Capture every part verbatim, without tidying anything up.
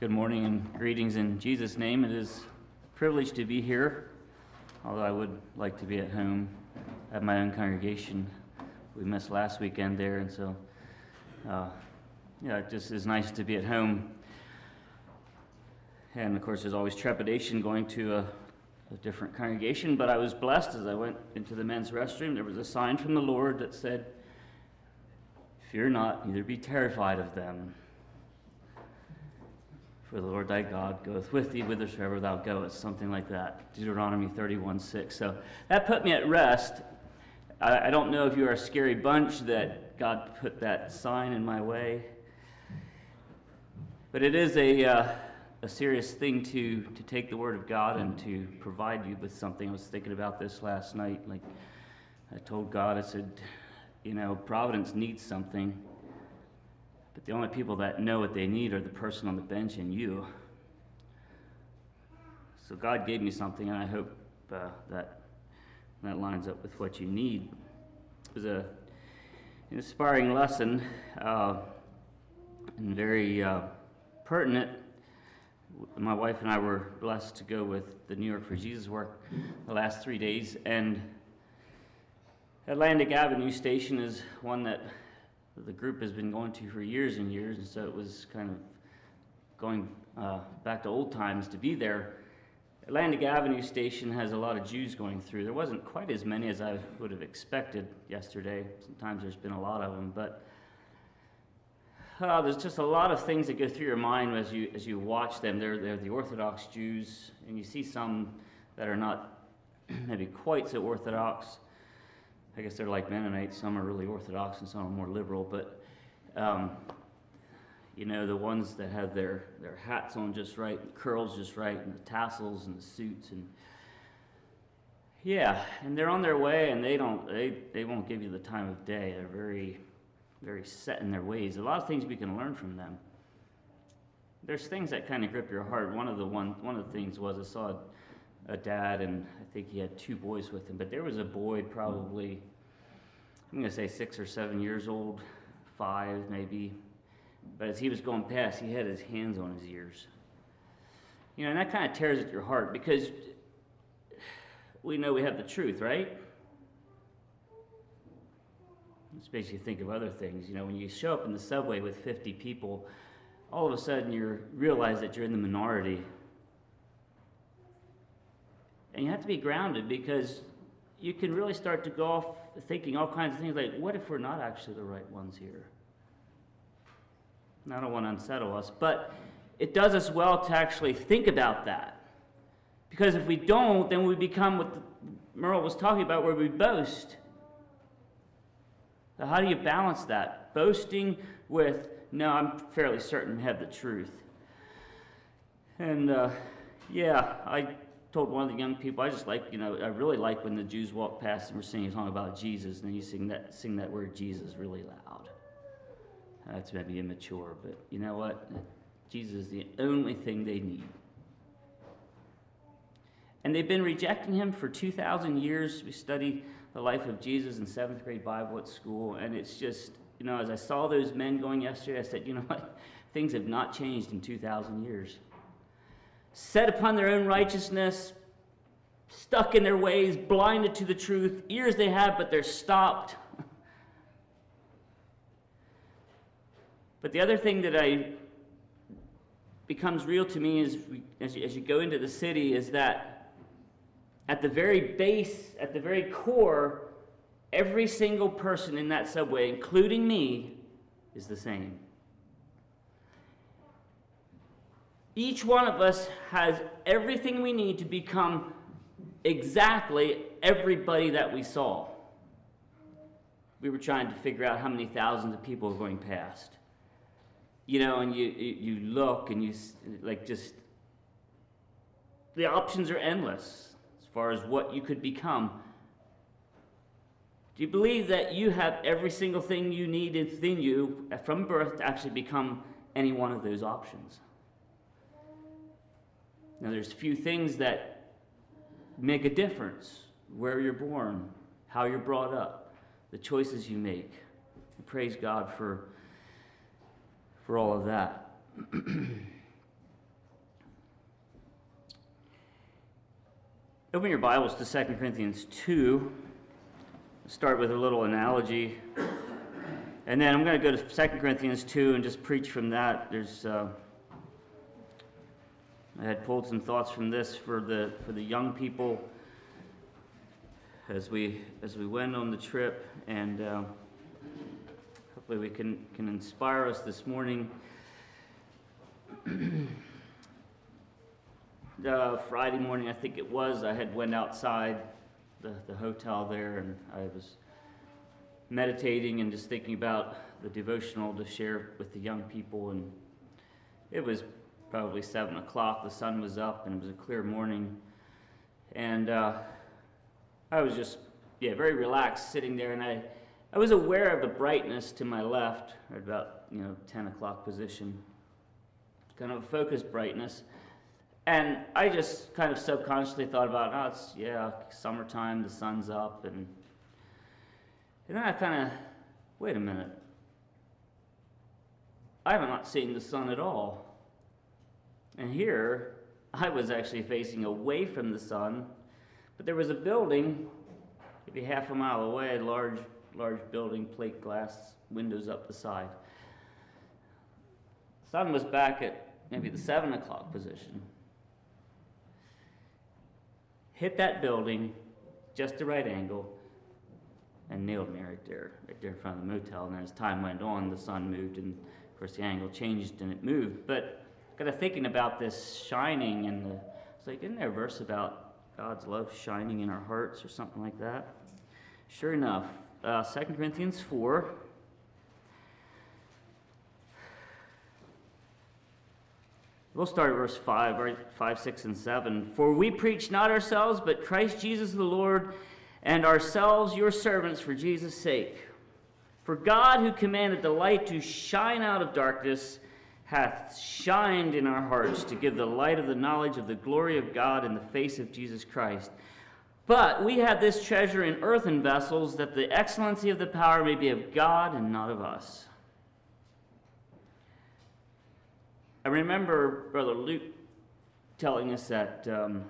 Good morning and greetings in Jesus' name. It is a privilege to be here, although I would like to be at home at my own congregation. We missed last weekend there, and so, uh, yeah, it just is nice to be at home. And, of course, there's always trepidation going to a, a different congregation, but I was blessed as I went into the men's restroom. There was a sign from the Lord that said, "Fear not, neither be terrified of them. For the Lord thy God goeth with thee whithersoever thou goest," something like that. Deuteronomy thirty-one six. So that put me at rest. I, I don't know if you are a scary bunch that God put that sign in my way. But it is a, uh, a serious thing to, to take the Word of God and to provide you with something. I was thinking about this last night. Like, I told God, I said, you know, Providence needs something. But the only people that know what they need are the person on the bench and you. So God gave me something, and I hope uh, that that lines up with what you need. It was a, an inspiring lesson uh, and very uh, pertinent. My wife and I were blessed to go with the New York for Jesus work the last three days, and Atlantic Avenue Station is one that the group has been going to for years and years, and so it was kind of going uh, back to old times to be there. Atlantic Avenue Station has a lot of Jews going through. There wasn't quite as many as I would have expected yesterday. Sometimes there's been a lot of them, but uh, there's just a lot of things that go through your mind as you as you watch them. They're, they're the Orthodox Jews, and you see some that are not maybe quite so Orthodox. I guess they're like Mennonites. Some are really Orthodox and some are more liberal. But, um, you know, the ones that have their, their hats on just right, the curls just right, and the tassels and the suits. And yeah, and they're on their way, and they don't, they, they won't give you the time of day. They're very, very set in their ways. A lot of things we can learn from them. There's things that kind of grip your heart. One of the one, one of the things was I saw a dad, and I think he had two boys with him, but there was a boy probably, I'm going to say six or seven years old, five maybe, but as he was going past, he had his hands on his ears. You know, and that kind of tears at your heart, because we know we have the truth, right? This makes you think of other things. You know, when you show up in the subway with fifty people, all of a sudden you realize that you're in the minority. And you have to be grounded, because you can really start to go off thinking all kinds of things like, what if we're not actually the right ones here? And I don't want to unsettle us, but it does us well to actually think about that. Because if we don't, then we become what Merle was talking about, where we boast. So how do you balance that? Boasting with, no, I'm fairly certain we have the truth. And uh, yeah, I told one of the young people, I just like, you know, I really like when the Jews walk past and we're singing a song about Jesus, and then you sing that sing that word Jesus really loud. That's maybe immature, but you know what? Jesus is the only thing they need. And they've been rejecting him for two thousand years. We study the life of Jesus in seventh grade Bible at school, and it's just, you know, as I saw those men going yesterday, I said, you know what? Things have not changed in two thousand years. Set upon their own righteousness, stuck in their ways, blinded to the truth. Ears they have, but they're stopped. But the other thing that I becomes real to me is, as you, as you go into the city, is that at the very base, at the very core, every single person in that subway, including me, is the same. Each one of us has everything we need to become exactly everybody that we saw. We were trying to figure out how many thousands of people are going past. You know, and you, you look and you, like, just, the options are endless as far as what you could become. Do you believe that you have every single thing you need within you from birth to actually become any one of those options? Now, there's few things that make a difference. Where you're born, how you're brought up, the choices you make. And praise God for, for all of that. Open your Bibles to Second Corinthians two. Start with a little analogy. And then I'm going to go to Second Corinthians two and just preach from that. There's, uh, I had pulled some thoughts from this for the for the young people as we as we went on the trip, and uh, hopefully we can can inspire us this morning. Uh, Friday morning, I think it was, I had went outside the, the hotel there, and I was meditating and just thinking about the devotional to share with the young people, and it was probably seven o'clock, the sun was up, and it was a clear morning, and uh, I was just, yeah, very relaxed sitting there, and I, I was aware of the brightness to my left, at about, you know, ten o'clock position, kind of a focused brightness. And I just kind of subconsciously thought about, oh, it's, yeah, summertime, the sun's up, and, and then I kind of, wait a minute, I have not seen the sun at all. And here, I was actually facing away from the sun, but there was a building, maybe half a mile away, a large, large building, plate glass, windows up the side. The sun was back at maybe the seven o'clock position. Hit that building, just the right angle, and nailed me right there, right there in front of the motel. And as time went on, the sun moved, and of course the angle changed and it moved. But kind of thinking about this shining, and the, it's like, isn't there a verse about God's love shining in our hearts or something like that? Sure enough, uh, Second Corinthians four. We'll start at verse five, right? five, six, and seven. For we preach not ourselves, but Christ Jesus the Lord, and ourselves your servants for Jesus' sake. For God, who commanded the light to shine out of darkness, hath shined in our hearts to give the light of the knowledge of the glory of God in the face of Jesus Christ. But we have this treasure in earthen vessels, that the excellency of the power may be of God and not of us. I remember Brother Luke telling us that, um,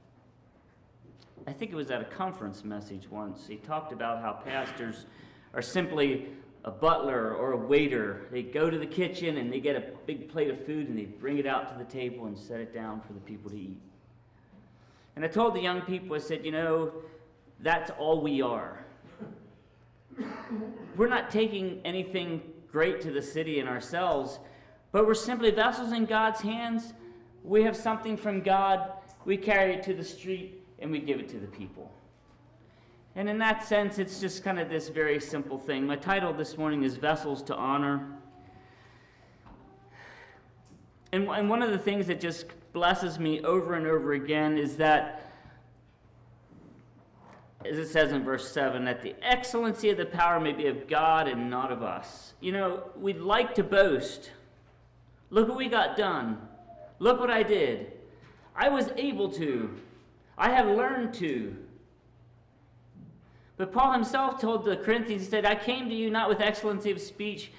I think it was at a conference message once, he talked about how pastors are simply a butler or a waiter. They go to the kitchen and they get a big plate of food and they bring it out to the table and set it down for the people to eat. And I told the young people, I said, you know, that's all we are. We're not taking anything great to the city in ourselves, but we're simply vessels in God's hands. We have something from God. We carry it to the street, and we give it to the people. And in that sense, it's just kind of this very simple thing. My title this morning is Vessels to Honor. And, and one of the things that just blesses me over and over again is that, as it says in verse seven, that the excellency of the power may be of God and not of us. You know, we'd like to boast. Look what we got done. Look what I did. I was able to. I have learned to. But Paul himself told the Corinthians, he said, I came to you not with excellency of speech,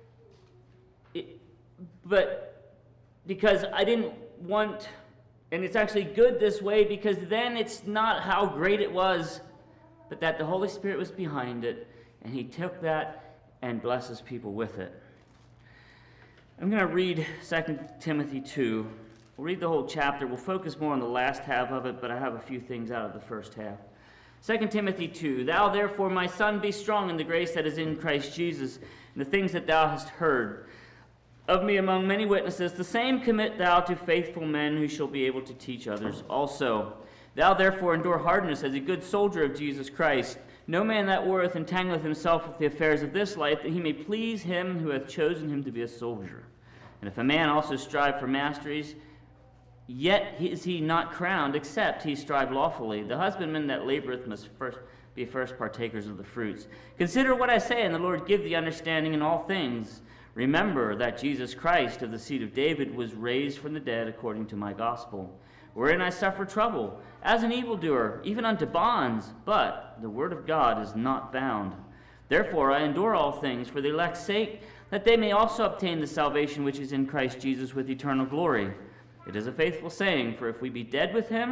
but because I didn't want, and it's actually good this way, because then it's not how great it was, but that the Holy Spirit was behind it, and he took that and blesses people with it. I'm going to read Second Timothy two. We'll read the whole chapter. We'll focus more on the last half of it, but I have a few things out of the first half. Second Timothy two. Thou therefore, my son, be strong in the grace that is in Christ Jesus, and the things that thou hast heard of me among many witnesses, the same commit thou to faithful men who shall be able to teach others also. Thou therefore endure hardness as a good soldier of Jesus Christ. No man that warreth entangleth himself with the affairs of this life, that he may please him who hath chosen him to be a soldier. And if a man also strive for masteries, yet is he not crowned, except he strive lawfully. The husbandman that laboreth must first be first partakers of the fruits. Consider what I say, and the Lord give thee understanding in all things. Remember that Jesus Christ of the seed of David was raised from the dead according to my gospel, wherein I suffer trouble, as an evildoer, even unto bonds, but the word of God is not bound. Therefore I endure all things for the elect's sake, that they may also obtain the salvation which is in Christ Jesus with eternal glory. It is a faithful saying, for if we be dead with him,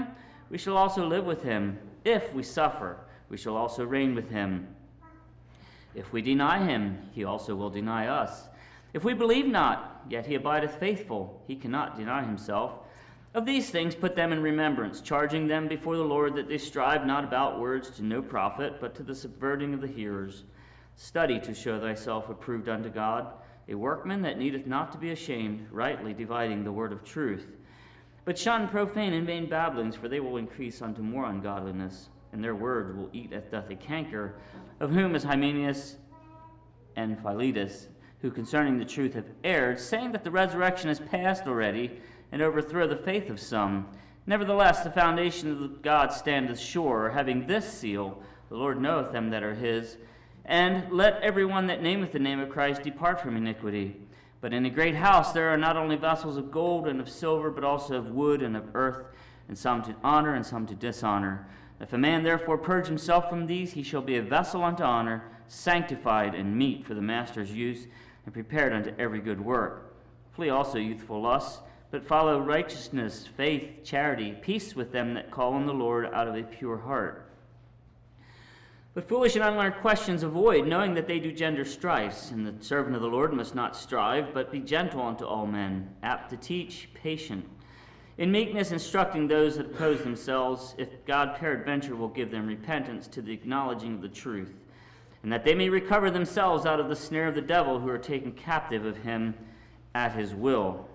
we shall also live with him. If we suffer, we shall also reign with him. If we deny him, he also will deny us. If we believe not, yet he abideth faithful, he cannot deny himself. Of these things put them in remembrance, charging them before the Lord that they strive not about words to no profit, but to the subverting of the hearers. Study to show thyself approved unto God, a workman that needeth not to be ashamed, rightly dividing the word of truth. But shun profane and vain babblings, for they will increase unto more ungodliness, and their words will eat as doth a canker, of whom is Hymenaeus and Philetus, who concerning the truth have erred, saying that the resurrection is past already, and overthrow the faith of some. Nevertheless, the foundation of God standeth sure, having this seal, the Lord knoweth them that are his. And let every one that nameth the name of Christ depart from iniquity. But in a great house there are not only vessels of gold and of silver, but also of wood and of earth, and some to honor and some to dishonor. If a man therefore purge himself from these, he shall be a vessel unto honor, sanctified and meet for the master's use, and prepared unto every good work. Flee also youthful lusts, but follow righteousness, faith, charity, peace with them that call on the Lord out of a pure heart. But foolish and unlearned questions avoid, knowing that they do gender strifes. And the servant of the Lord must not strive, but be gentle unto all men, apt to teach, patient, in meekness instructing those that oppose themselves, if God peradventure will give them repentance to the acknowledging of the truth, and that they may recover themselves out of the snare of the devil, who are taken captive of him at his will.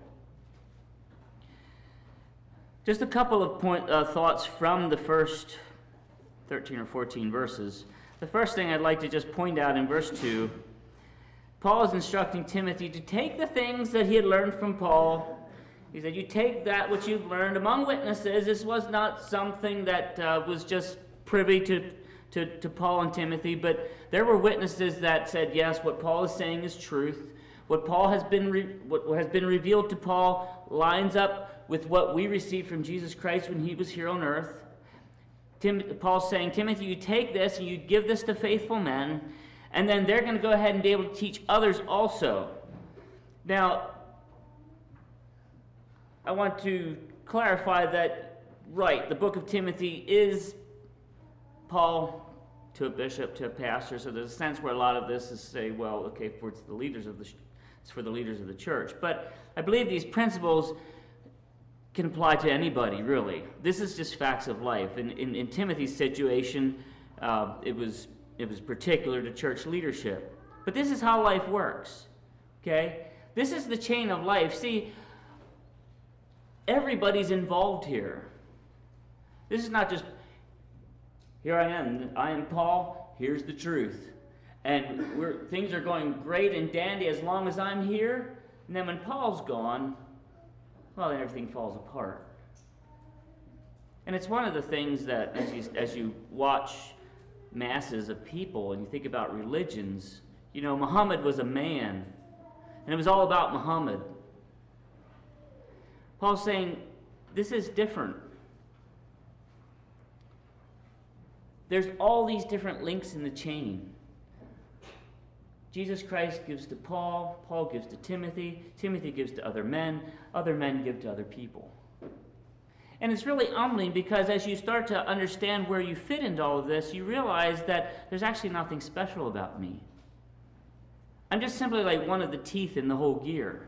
Just a couple of point, uh, thoughts from the first thirteen or fourteen verses. The first thing I'd like to just point out in verse two, Paul is instructing Timothy to take the things that he had learned from Paul. He said, you take that which you've learned among witnesses. This was not something that uh, was just privy to, to, to Paul and Timothy, but there were witnesses that said, yes, what Paul is saying is truth. What Paul has been re- what has been revealed to Paul lines up with what we received from Jesus Christ when he was here on earth. Tim, Paul's saying, Timothy, you take this and you give this to faithful men, and then they're going to go ahead and be able to teach others also. Now, I want to clarify that, right, the book of Timothy is Paul to a bishop, to a pastor, so there's a sense where a lot of this is say, well, okay, for it's the leaders of the, it's for the leaders of the church. But I believe these principles can apply to anybody, really. This is just facts of life. In, in, in Timothy's situation, uh, it was it was particular to church leadership. But this is how life works, okay? This is the chain of life. See, everybody's involved here. This is not just, here I am, I am Paul, here's the truth. And we're, things are going great and dandy as long as I'm here, and then when Paul's gone, well, then everything falls apart. And it's one of the things that, as you, as you watch masses of people and you think about religions, you know, Muhammad was a man, and it was all about Muhammad. Paul's saying, this is different. There's all these different links in the chain. Jesus Christ gives to Paul, Paul gives to Timothy, Timothy gives to other men, other men give to other people. And it's really humbling because as you start to understand where you fit into all of this, you realize that there's actually nothing special about me. I'm just simply like one of the teeth in the whole gear.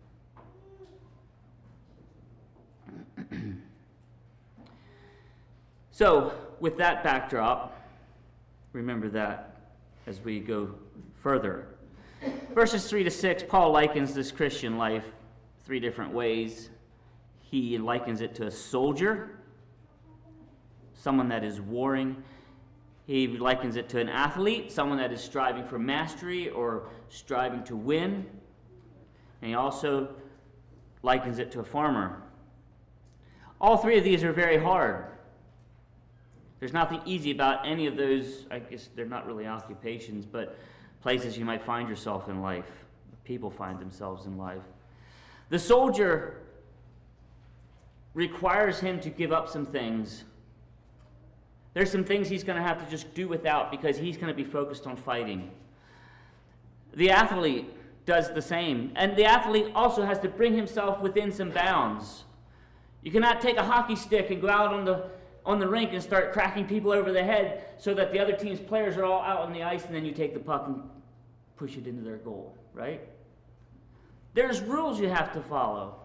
So, with that backdrop, remember that as we go further. Verses three to six, Paul likens this Christian life three different ways. He likens it to a soldier, someone that is warring. He likens it to an athlete, someone that is striving for mastery or striving to win. And he also likens it to a farmer. All three of these are very hard. There's nothing easy about any of those. I guess they're not really occupations, but places you might find yourself in life. People find themselves in life. The soldier requires him to give up some things. There's some things he's going to have to just do without because he's going to be focused on fighting. The athlete does the same. And the athlete also has to bring himself within some bounds. You cannot take a hockey stick and go out on the on the rink and start cracking people over the head so that the other team's players are all out on the ice, and then you take the puck and push it into their goal, right? There's rules you have to follow.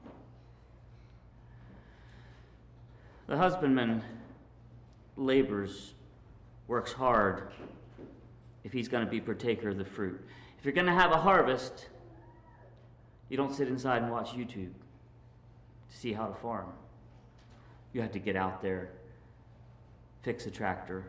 The husbandman labors, works hard if he's going to be partaker of the fruit. If you're going to have a harvest, you don't sit inside and watch YouTube to see how to farm. You have to get out there, fix a tractor,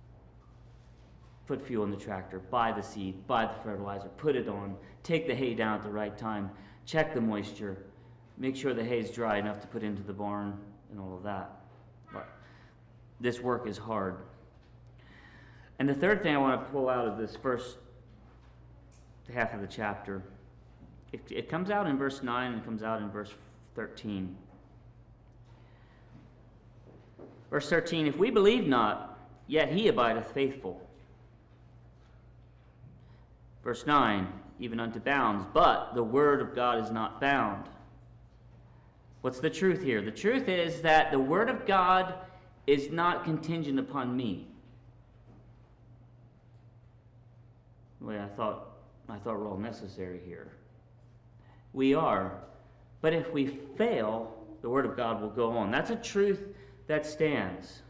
put fuel in the tractor, buy the seed, buy the fertilizer, put it on, take the hay down at the right time, check the moisture, make sure the hay is dry enough to put into the barn, and all of that. But this work is hard. And the third thing I want to pull out of this first half of the chapter, it, it comes out in verse nine and it comes out in verse thirteen. Verse thirteen, if we believe not, yet he abideth faithful. Verse nine, even unto bounds, but the word of God is not bound. What's the truth here? The truth is that the word of God is not contingent upon me. Well, I thought, I thought we're all necessary here. We are. But if we fail, the word of God will go on. That's a truth that stands.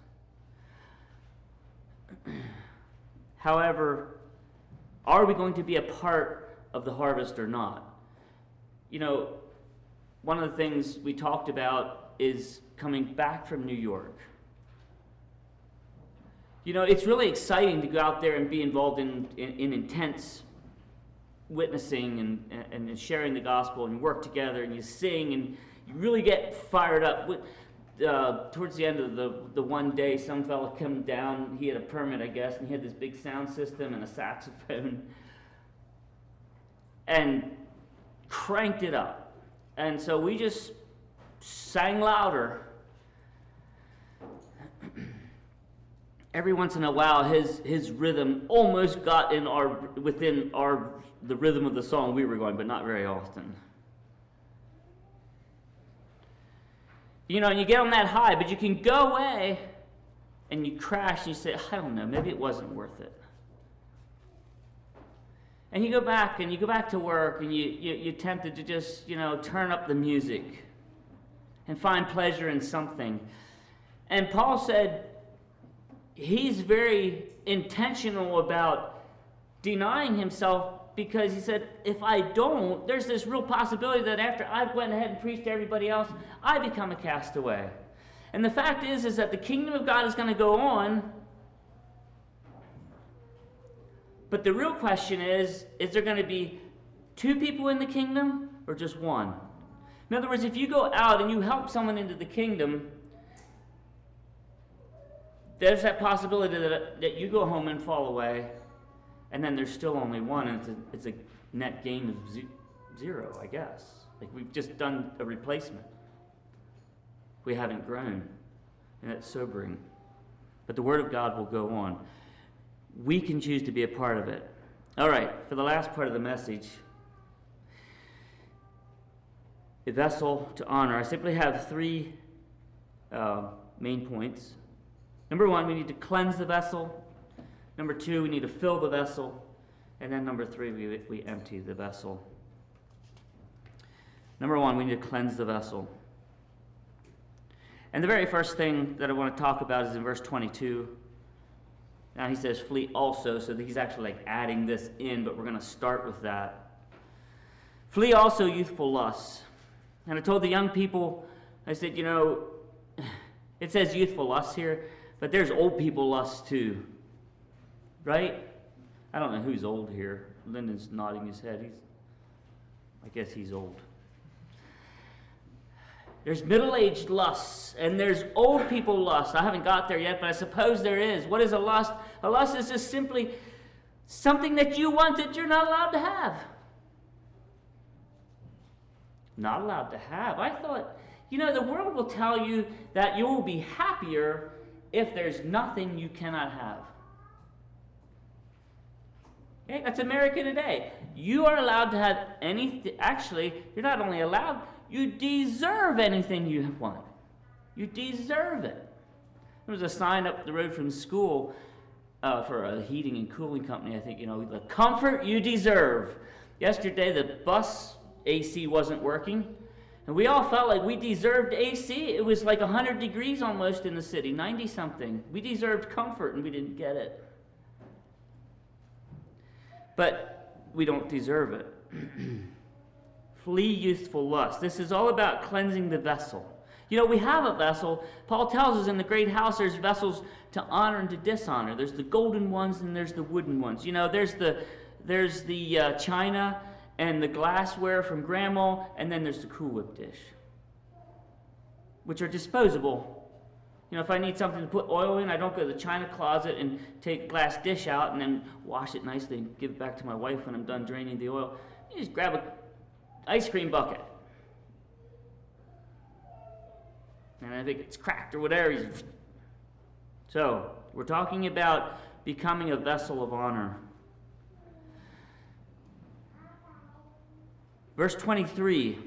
However, are we going to be a part of the harvest or not? You know, one of the things we talked about is coming back from New York. You know, it's really exciting to go out there and be involved in, in, in intense witnessing and, and, and sharing the gospel, and you work together and you sing and you really get fired up. Uh, towards the end of the, the one day, some fella came down, he had a permit, I guess, and he had this big sound system and a saxophone and cranked it up. And so we just sang louder. Every once in a while, his his rhythm almost got in our within our the rhythm of the song we were going, but not very often. You know, and you get on that high, but you can go away and you crash and you say, I don't know, maybe it wasn't worth it. And you go back and you go back to work and you, you, you're tempted to just, you know, turn up the music and find pleasure in something. And Paul said he's very intentional about denying himself, because he said, if I don't, there's this real possibility that after I've went ahead and preached to everybody else, I become a castaway. And the fact is, is that the kingdom of God is going to go on. But the real question is, is there going to be two people in the kingdom or just one? In other words, if you go out and you help someone into the kingdom, there's that possibility that, that you go home and fall away, and then there's still only one, and it's a, it's a net gain of ze- zero, I guess. Like, we've just done a replacement. We haven't grown, and that's sobering. But the Word of God will go on. We can choose to be a part of it. All right, for the last part of the message, a vessel to honor. I simply have three uh, main points. Number one, we need to cleanse the vessel. Number two, we need to fill the vessel. And then number three, we, we empty the vessel. Number one, we need to cleanse the vessel. And the very first thing that I want to talk about is in verse twenty-two. Now he says, flee also, so he's actually like adding this in, but we're going to start with that. Flee also youthful lusts. And I told the young people, I said, you know, it says youthful lusts here, but there's old people lusts too. Right? I don't know who's old here. Lyndon's nodding his head. He's, I guess he's old. There's middle-aged lusts, and there's old people lusts. I haven't got there yet, but I suppose there is. What is a lust? A lust is just simply something that you want that you're not allowed to have. Not allowed to have. I thought, you know, the world will tell you that you will be happier if there's nothing you cannot have. Okay, that's America today. You are allowed to have anything. Actually, you're not only allowed, you deserve anything you want. You deserve it. There was a sign up the road from school uh, for a heating and cooling company, I think, you know, the comfort you deserve. Yesterday, the bus A C wasn't working, and we all felt like we deserved A C. It was like one hundred degrees almost in the city, ninety-something. We deserved comfort, and we didn't get it. But we don't deserve it. Flee youthful lust. This is all about cleansing the vessel. You know, we have a vessel. Paul tells us in the great house there's vessels to honor and to dishonor. There's the golden ones and there's the wooden ones. You know, there's the there's the uh, china and the glassware from grandma, and then there's the Cool Whip dish, which are disposable. You know, if I need something to put oil in, I don't go to the china closet and take a glass dish out and then wash it nicely and give it back to my wife when I'm done draining the oil. You just grab an ice cream bucket. And I think it's cracked or whatever. So, we're talking about becoming a vessel of honor. Verse twenty-three.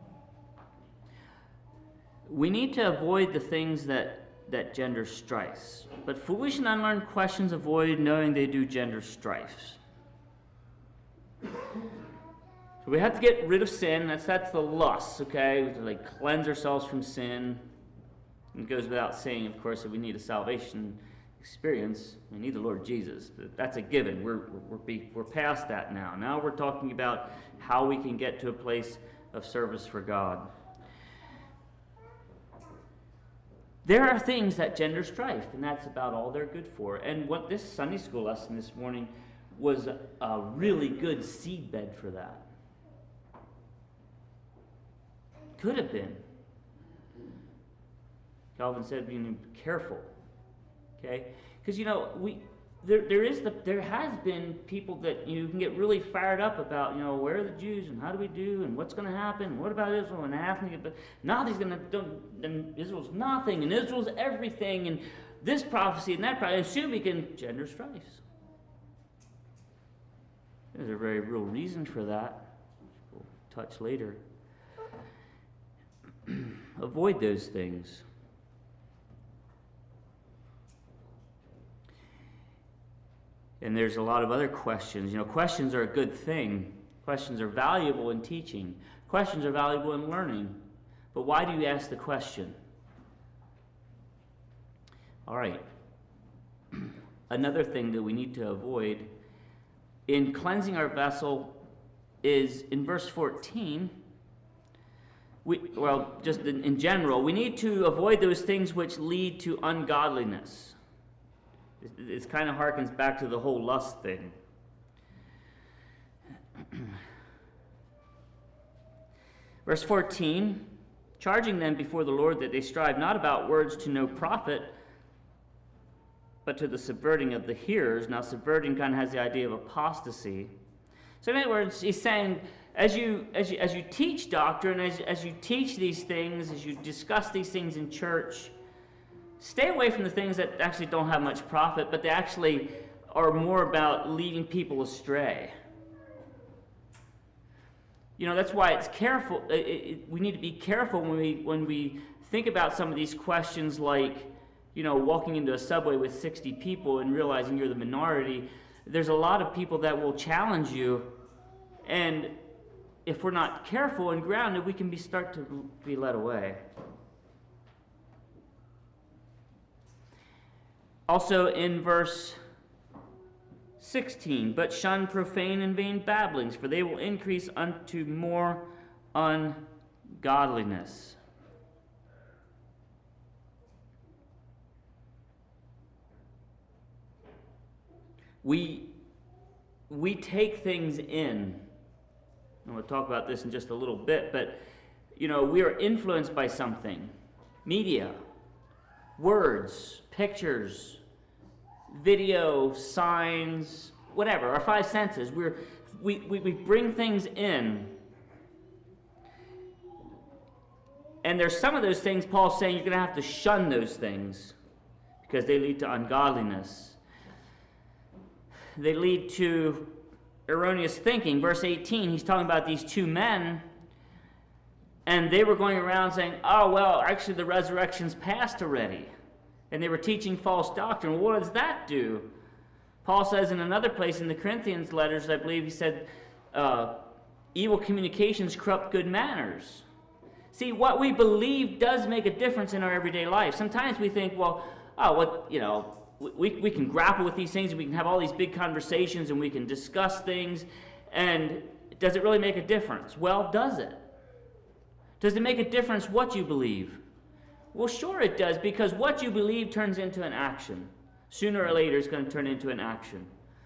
We need to avoid the things that, that gender strifes. But foolish and unlearned questions avoid, knowing they do gender strifes. So we have to get rid of sin. That's that's the lust, okay? We have to like cleanse ourselves from sin. It goes without saying, of course, that we need a salvation experience. We need the Lord Jesus. But that's a given. We're, we're, we're, we're past that now. Now we're talking about how we can get to a place of service for God. There are things that gender strife, and that's about all they're good for. And what this Sunday school lesson this morning was a, a really good seedbed for that. Could have been. Calvin said, being careful, okay? Because you know we there there is the there has been people that you can get really fired up about. You know, where are the Jews and how do we do and what's going to happen? What about Israel and Athens? But nothing's going to do. And Israel's nothing and Israel's everything and this prophecy and that prophecy. Assume we can gender strifes. There's a very real reason for that. We'll touch later. Avoid those things. And there's a lot of other questions. You know, questions are a good thing. Questions are valuable in teaching. Questions are valuable in learning. But why do you ask the question? All right. Another thing that we need to avoid in cleansing our vessel is in verse fourteen. We, well, just in, in general, we need to avoid those things which lead to ungodliness. It, it kind of harkens back to the whole lust thing. Verse fourteen, charging them before the Lord that they strive not about words to no profit, but to the subverting of the hearers. Now, subverting kind of has the idea of apostasy. So in other words, he's saying, as you as you as you teach doctrine, as as you teach these things, as you discuss these things in church, stay away from the things that actually don't have much profit, but they actually are more about leading people astray. You know, that's why it's careful. It, it, we need to be careful when we when we think about some of these questions, like, you know, walking into a subway with sixty people and realizing you're the minority. There's a lot of people that will challenge you, and if we're not careful and grounded, we can be start to be led away. Also in verse sixteen, but shun profane and vain babblings, for they will increase unto more ungodliness. We, we take things in. And we'll talk about this in just a little bit, but, you know, we are influenced by something. Media, words, pictures, video, signs, whatever, our five senses. We're, we, we, we bring things in. And there's some of those things Paul's saying you're going to have to shun those things because they lead to ungodliness. They lead to erroneous thinking. Verse eighteen, he's talking about these two men, and they were going around saying, oh, well, actually the resurrection's past already. And they were teaching false doctrine. Well, what does that do? Paul says in another place in the Corinthians letters, I believe he said, uh, evil communications corrupt good manners. See, what we believe does make a difference in our everyday life. Sometimes we think, well, oh, what, you know, we, we can grapple with these things, and we can have all these big conversations, and we can discuss things, and does it really make a difference? Well, does it? Does it make a difference what you believe? Well, sure it does, because what you believe turns into an action. Sooner or later, it's going to turn into an action.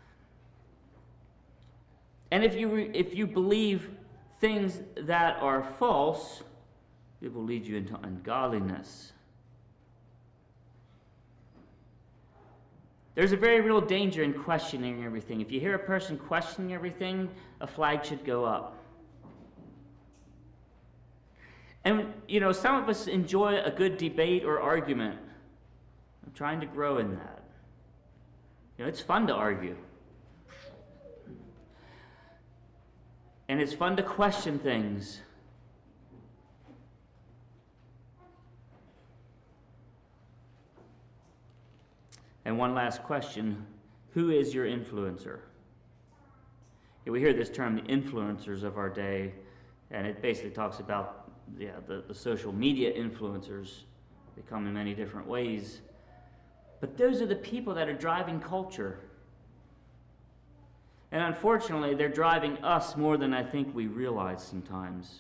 And if you if you believe things that are false, it will lead you into ungodliness. There's a very real danger in questioning everything. If you hear a person questioning everything, a flag should go up. And, you know, some of us enjoy a good debate or argument. I'm trying to grow in that. You know, it's fun to argue. And it's fun to question things. And one last question, who is your influencer? Yeah, we hear this term, the influencers of our day, and it basically talks about yeah, the, the social media influencers. They come in many different ways. But those are the people that are driving culture. And unfortunately, they're driving us more than I think we realize sometimes.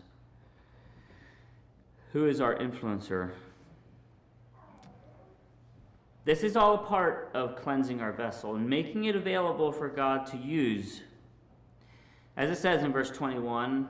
Who is our influencer? This is all a part of cleansing our vessel and making it available for God to use. As it says in verse twenty-one,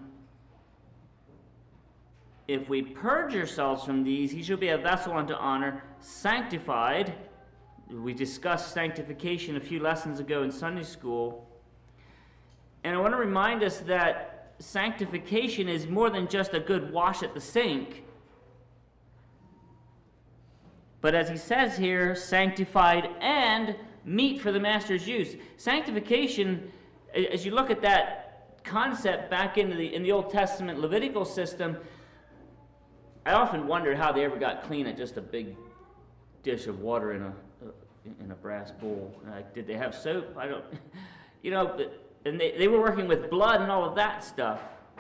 if we purge yourselves from these, he shall be a vessel unto honor, sanctified. We discussed sanctification a few lessons ago in Sunday school. And I want to remind us that sanctification is more than just a good wash at the sink. But as he says here, sanctified and meet for the master's use. Sanctification, as you look at that concept back into the in the Old Testament Levitical system, I often wondered how they ever got clean at just a big dish of water in a in a brass bowl. Like, did they have soap? I don't, you know. But, and they, they were working with blood and all of that stuff.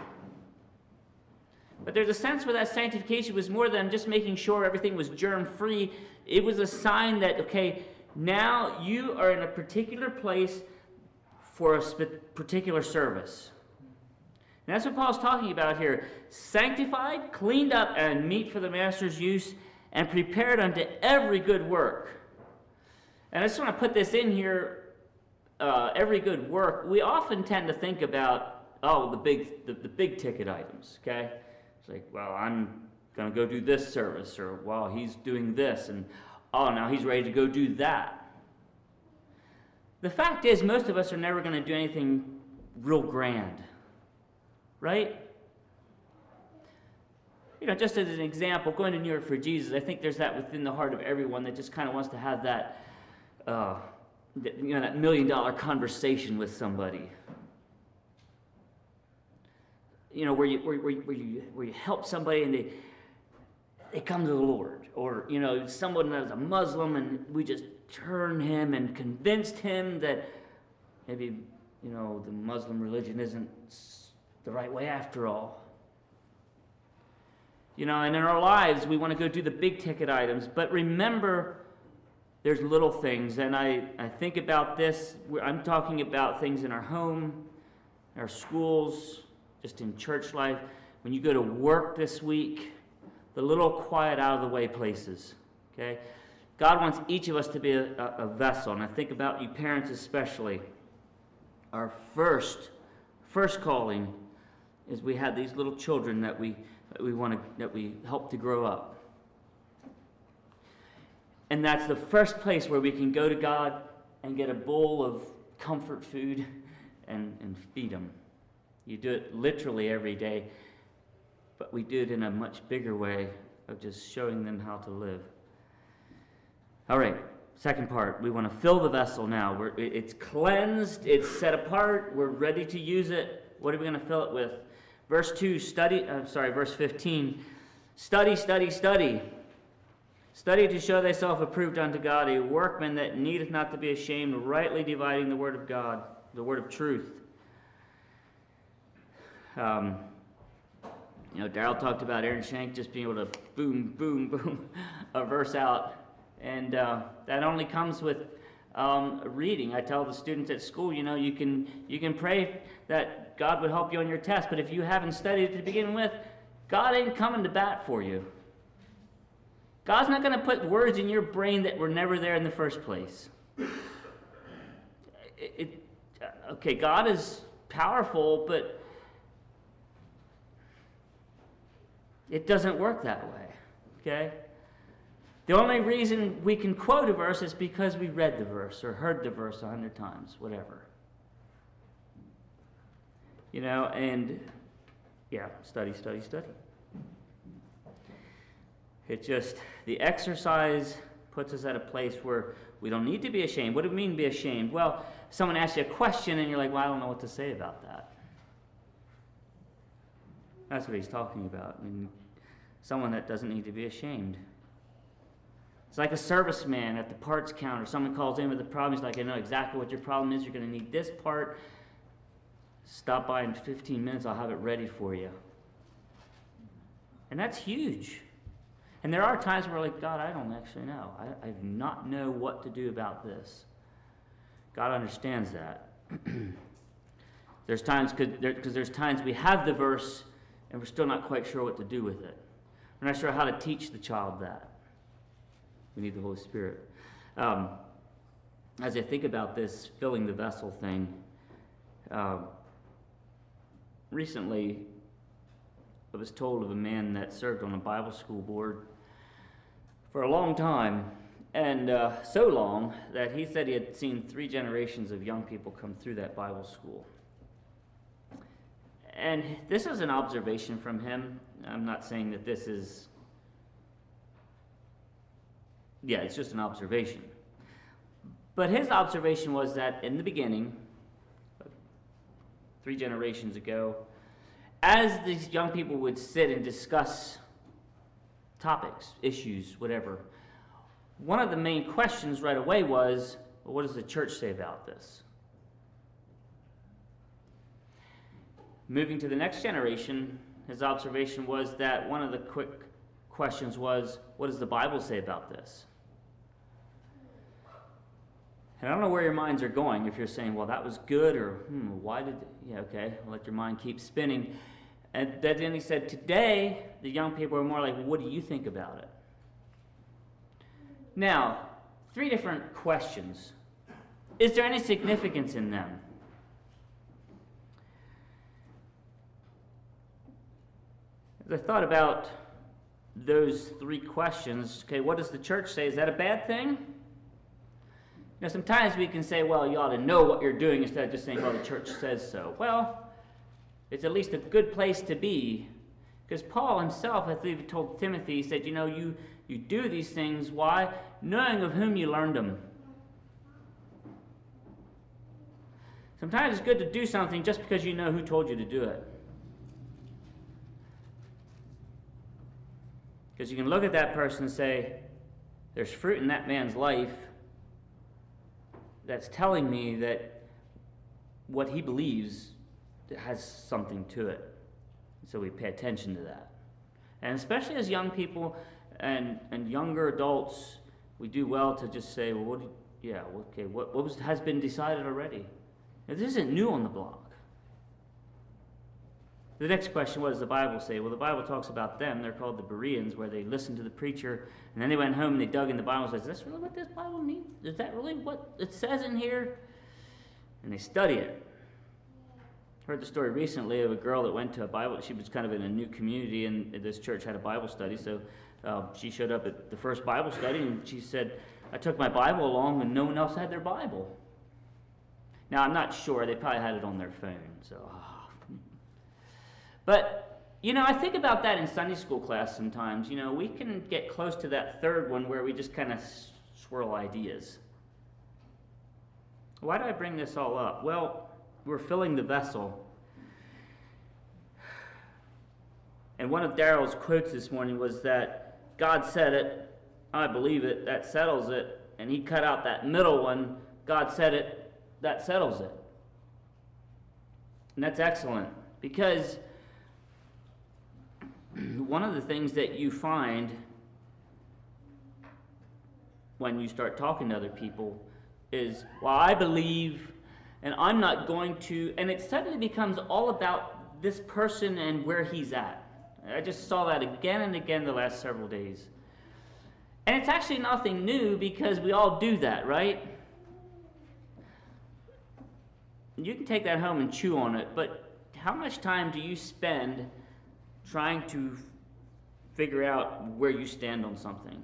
But there's a sense where that sanctification was more than just making sure everything was germ-free. It was a sign that, okay, now you are in a particular place for a sp- particular service. And that's what Paul's talking about here. Sanctified, cleaned up, and meet for the master's use, and prepared unto every good work. And I just want to put this in here, uh, every good work. We often tend to think about, oh, the big, the, the big ticket items, okay? It's like, well, I'm going to go do this service, or, well, he's doing this, and, oh, now he's ready to go do that. The fact is, most of us are never going to do anything real grand, right? You know, just as an example, going to New York for Jesus, I think there's that within the heart of everyone that just kind of wants to have that, uh, that, you know, that million-dollar conversation with somebody. You know, where you where, where, where you where you help somebody and they they come to the Lord, or you know, someone that's a Muslim and we just turned him and convinced him that maybe, you know, the Muslim religion isn't the right way after all. You know, and in our lives we want to go do the big ticket items, but remember, there's little things, and I, I think about this. I'm talking about things in our home, our schools, just in church life. When you go to work this week, the little quiet, out of the way places, okay? God wants each of us to be a, a, a vessel, and I think about you parents especially. Our first, first calling is we have these little children that we that we want to that we help to grow up. And that's the first place where we can go to God and get a bowl of comfort food and, and feed them. You do it literally every day, but we do it in a much bigger way of just showing them how to live. All right, second part. We want to fill the vessel now. We're, it's cleansed, it's set apart, we're ready to use it. What are we going to fill it with? Verse two, study, I'm sorry, verse fifteen. Study, study, study. Study to show thyself approved unto God, a workman that needeth not to be ashamed, rightly dividing the word of God, the word of truth. Um, you know, Darrell talked about Aaron Shank just being able to boom, boom, boom, a verse out. And uh, that only comes with um, reading. I tell the students at school, you know, you can, you can pray that God would help you on your test, but if you haven't studied to begin with, God ain't coming to bat for you. God's not going to put words in your brain that were never there in the first place. It, it, okay, God is powerful, but it doesn't work that way, okay? The only reason we can quote a verse is because we read the verse or heard the verse a hundred times, whatever. You know, and yeah, study, study, study. It just, the exercise puts us at a place where we don't need to be ashamed. What do we mean be ashamed? Well, someone asks you a question and you're like, well, I don't know what to say about that. That's what he's talking about. I mean, someone that doesn't need to be ashamed. It's like a serviceman at the parts counter. Someone calls in with a problem. He's like, I know exactly what your problem is. You're going to need this part. Stop by in fifteen minutes. I'll have it ready for you. And that's huge. And there are times where we're like, God, I don't actually know. I, I do not know what to do about this. God understands that. There's times, because there, there's times we have the verse and we're still not quite sure what to do with it. We're not sure how to teach the child that. We need the Holy Spirit. Um, as I think about this filling the vessel thing, uh, recently I was told of a man that served on a Bible school board for a long time, and uh, so long that he said he had seen three generations of young people come through that Bible school. And this is an observation from him. I'm not saying that this is, yeah, it's just an observation. But his observation was that in the beginning, three generations ago, as these young people would sit and discuss topics, issues, whatever, one of the main questions right away was, well, what does the church say about this? Moving to the next generation, his observation was that one of the quick questions was, what does the Bible say about this? And I don't know where your minds are going if you're saying, well, that was good, or, hmm, why did, yeah, okay, I'll let your mind keep spinning. And then he said, today, the young people are more like, what do you think about it? Now, three different questions. Is there any significance in them? As I thought about those three questions, okay, what does the church say? Is that a bad thing? Now, sometimes we can say, well, you ought to know what you're doing instead of just saying, well, the church says so. Well, it's at least a good place to be, because Paul himself, I believe, told Timothy, he said, you know, you, you do these things, why? Knowing of whom you learned them. Sometimes it's good to do something just because you know who told you to do it. Because you can look at that person and say, there's fruit in that man's life that's telling me that what he believes has something to it. So we pay attention to that. And especially as young people and, and younger adults, we do well to just say, well, what did, yeah, okay, what, what was, has been decided already? Now, this isn't new on the block. The next question, what does the Bible say? Well, the Bible talks about them. They're called the Bereans, where they listened to the preacher, and then they went home and they dug in the Bible and said, is this really what this Bible means? Is that really what it says in here? And they study it. Heard the story recently of a girl that went to a Bible. She was kind of in a new community, and this church had a Bible study, so uh, she showed up at the first Bible study, and she said, I took my Bible along, and no one else had their Bible. Now, I'm not sure. They probably had it on their phone, so... Oh. But, you know, I think about that in Sunday school class sometimes. You know, we can get close to that third one where we just kind of swirl ideas. Why do I bring this all up? Well, we're filling the vessel. And one of Darrell's quotes this morning was that God said it, I believe it, that settles it, and he cut out that middle one, God said it, that settles it. And that's excellent, because one of the things that you find when you start talking to other people is, well, I believe, and I'm not going to, and it suddenly becomes all about this person and where he's at. I just saw that again and again the last several days. And it's actually nothing new, because we all do that, right? You can take that home and chew on it, but how much time do you spend trying to figure out where you stand on something?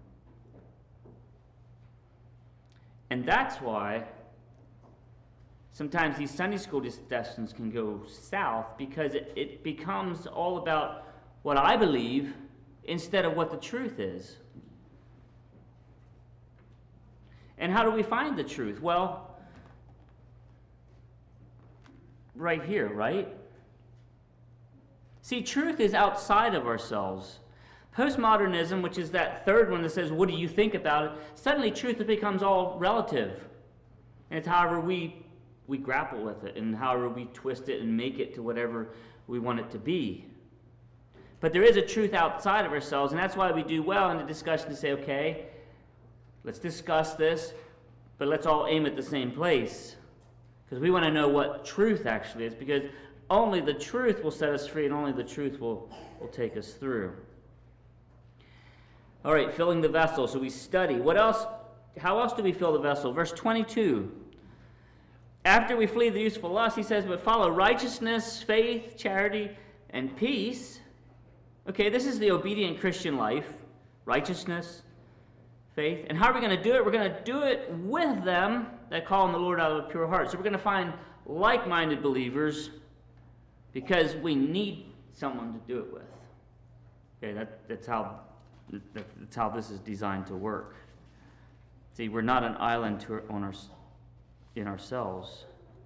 And that's why sometimes these Sunday school discussions can go south, because it, it becomes all about what I believe instead of what the truth is. And how do we find the truth? Well, right here, right? See, truth is outside of ourselves. Postmodernism, which is that third one that says, what do you think about it? Suddenly truth becomes all relative. And it's however we, we grapple with it, and however we twist it and make it to whatever we want it to be. But there is a truth outside of ourselves, and that's why we do well in the discussion to say, okay, let's discuss this, but let's all aim at the same place. Because we want to know what truth actually is, because only the truth will set us free, and only the truth will, will take us through. All right, filling the vessel. So we study. What else? How else do we fill the vessel? Verse twenty-two. After we flee the useful lust, he says, but follow righteousness, faith, charity, and peace. Okay, this is the obedient Christian life. Righteousness, faith. And how are we going to do it? We're going to do it with them that call on the Lord out of a pure heart. So we're going to find like-minded believers, because we need someone to do it with. Okay, that, that's how that's how this is designed to work. See, we're not an island to, on our, in ourselves.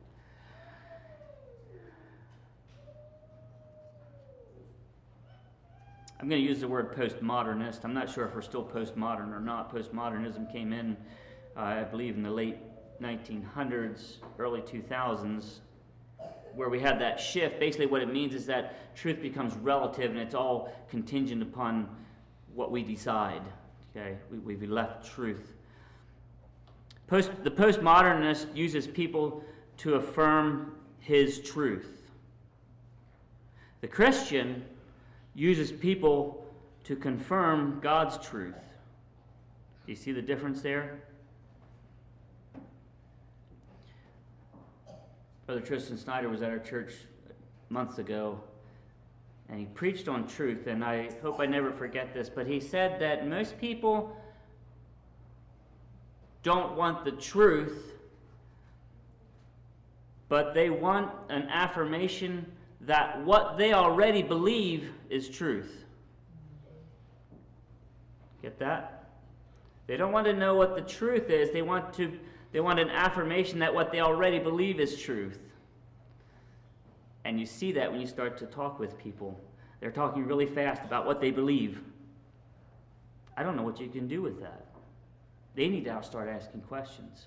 I'm going to use the word postmodernist. I'm not sure if we're still postmodern or not. Postmodernism came in, uh, I believe, in the late nineteen hundreds, early two thousands, where we had that shift. Basically what it means is that truth becomes relative, and it's all contingent upon what we decide. Okay, we, we've left truth. Post, the postmodernist uses people to affirm his truth. The Christian uses people to confirm God's truth. Do you see the difference there? Brother Tristan Snyder was at our church months ago, and he preached on truth, and I hope I never forget this, but he said that most people don't want the truth, but they want an affirmation that what they already believe is truth. Get that? They don't want to know what the truth is. They want to they want an affirmation that what they already believe is truth. And you see that when you start to talk with people. They're talking really fast about what they believe. I don't know what you can do with that. They need to now start asking questions.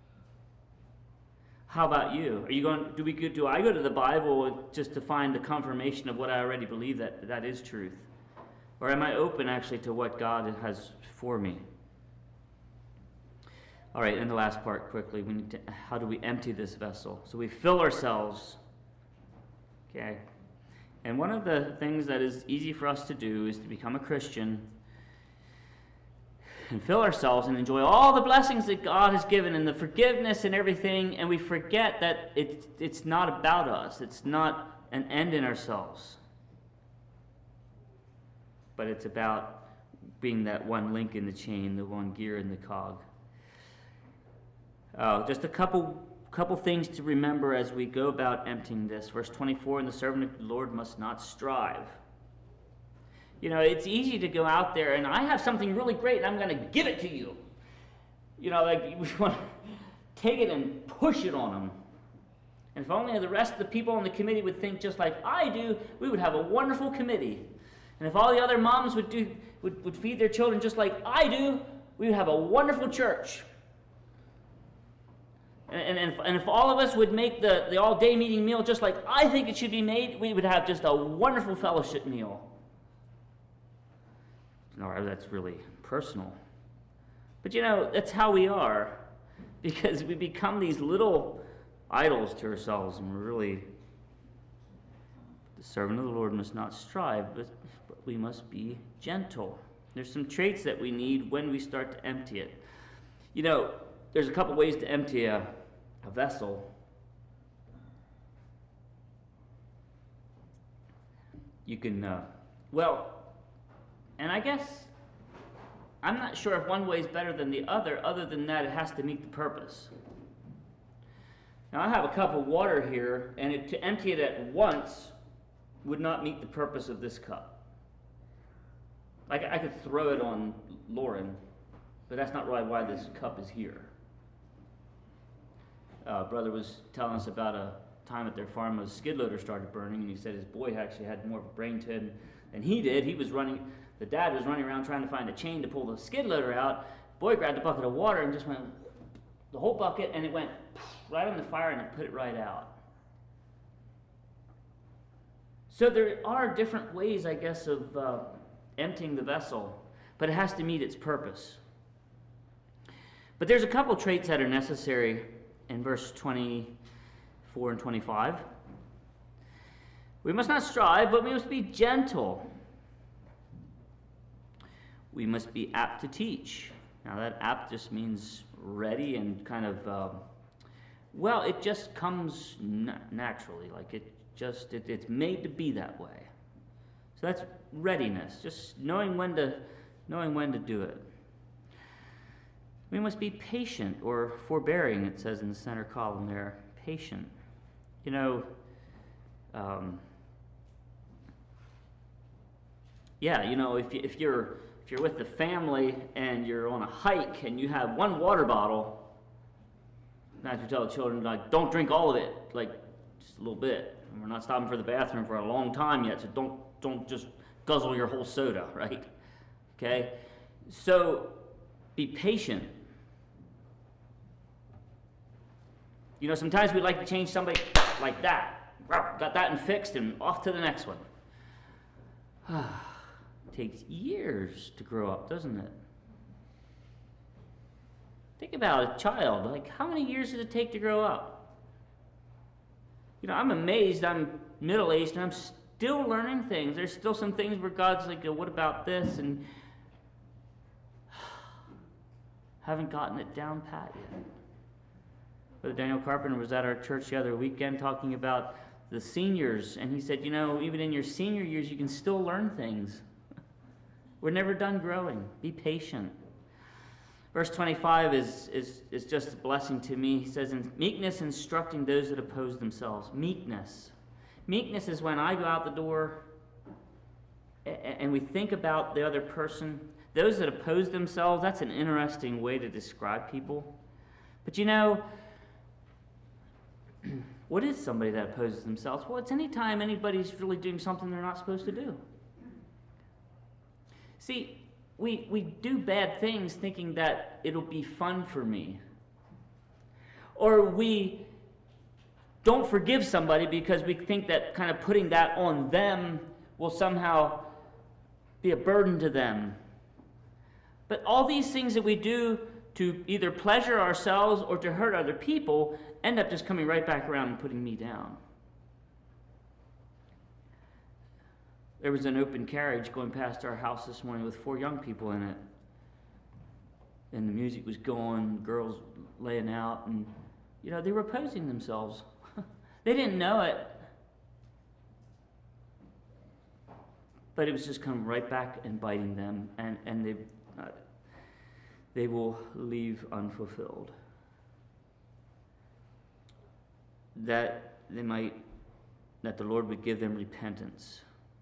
How about you? Are you going? Do we go, do I go to the Bible just to find the confirmation of what I already believe that that is truth, or am I open actually to what God has for me? All right, and the last part quickly. We need to. How do we empty this vessel? So we fill ourselves. Okay, and one of the things that is easy for us to do is to become a Christian and fill ourselves and enjoy all the blessings that God has given and the forgiveness and everything, and we forget that it's, it's not about us. It's not an end in ourselves. But it's about being that one link in the chain, the one gear in the cog. Uh, just a couple, couple things to remember as we go about emptying this. Verse twenty-four, and the servant of the Lord must not strive. You know, it's easy to go out there and I have something really great and I'm going to give it to you. You know, like we want to take it and push it on them. And if only the rest of the people on the committee would think just like I do, we would have a wonderful committee. And if all the other moms would do would, would feed their children just like I do, we would have a wonderful church. And, and, and, if, and if all of us would make the, the all-day meeting meal just like I think it should be made, we would have just a wonderful fellowship meal. No, that's really personal. But you know, that's how we are. Because we become these little idols to ourselves, and we're really, the servant of the Lord must not strive, but, but we must be gentle. There's some traits that we need when we start to empty it. You know, there's a couple ways to empty a, a vessel. You can, uh, well, and I guess I'm not sure if one way is better than the other, other than that it has to meet the purpose. Now I have a cup of water here, and it, to empty it at once would not meet the purpose of this cup. Like I could throw it on Lauren, but that's not really why this cup is here. Uh, brother was telling us about a time at their farm a skid loader started burning, and he said his boy actually had more of a brain to him than he did. He was running, the dad was running around trying to find a chain to pull the skid loader out. Boy grabbed a bucket of water and just went, the whole bucket, and it went right on the fire and it put it right out. So there are different ways, I guess, of uh, emptying the vessel, but it has to meet its purpose. But there's a couple traits that are necessary in verse twenty-four and twenty-five. We must not strive, but we must be gentle. We must be apt to teach. Now that apt just means ready and kind of, um, well, it just comes na- naturally. Like it just, it, it's made to be that way. So that's readiness, just knowing when to, knowing when to do it. We must be patient or forbearing, it says in the center column there. Patient. You know, um, yeah, you know, if, you, if you're if you're with the family and you're on a hike and you have one water bottle, not to tell the children, like, don't drink all of it, like just a little bit. And we're not stopping for the bathroom for a long time yet, so don't don't just guzzle your whole soda, right? Okay? So be patient. You know, sometimes we like to change somebody like that. Got that and fixed and off to the next one. It takes years to grow up, doesn't it? Think about a child. Like, how many years does it take to grow up? You know, I'm amazed. I'm middle-aged and I'm still learning things. There's still some things where God's like, what about this? And haven't gotten it down pat yet. Brother Daniel Carpenter was at our church the other weekend talking about the seniors, and he said, you know, even in your senior years, you can still learn things. We're never done growing. Be patient. Verse twenty-five is, is, is just a blessing to me. He says, in meekness instructing those that oppose themselves. Meekness. Meekness is when I go out the door and we think about the other person. Those that oppose themselves, that's an interesting way to describe people. But you know, what is somebody that opposes themselves? Well, it's any time anybody's really doing something they're not supposed to do. See, we, we do bad things thinking that it'll be fun for me. Or we don't forgive somebody because we think that kind of putting that on them will somehow be a burden to them. But all these things that we do to either pleasure ourselves or to hurt other people end up just coming right back around and putting me down. There was an open carriage going past our house this morning with four young people in it. And the music was going, girls laying out, and, you know, they were opposing themselves. They didn't know it. But it was just coming right back and biting them, and, and they, uh, they will leave unfulfilled. That they might, that the Lord would give them repentance.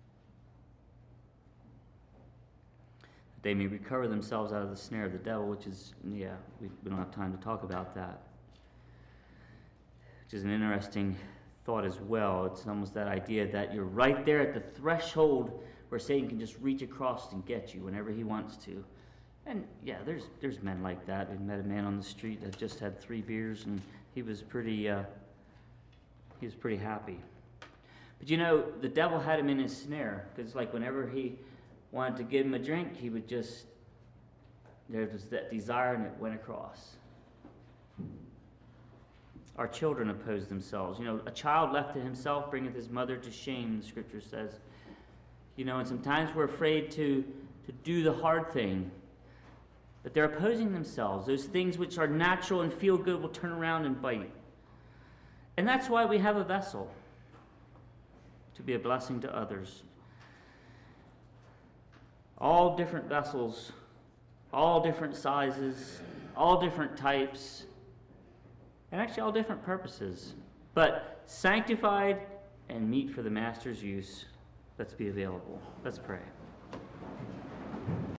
They may recover themselves out of the snare of the devil, which is, yeah, we, we don't have time to talk about that. Which is an interesting thought as well. It's almost that idea that you're right there at the threshold where Satan can just reach across and get you whenever he wants to. And yeah, there's there's men like that. We met a man on the street that just had three beers, and he was pretty uh, he was pretty happy. But you know, the devil had him in his snare, because like whenever he wanted to give him a drink, he would just, there was that desire and it went across. Our children oppose themselves. You know, a child left to himself bringeth his mother to shame, the scripture says. You know, and sometimes we're afraid to, to do the hard thing. But they're opposing themselves. Those things which are natural and feel good will turn around and bite. And that's why we have a vessel, to be a blessing to others. All different vessels, all different sizes, all different types, and actually all different purposes. But sanctified and meet for the Master's use. Let's be available. Let's pray.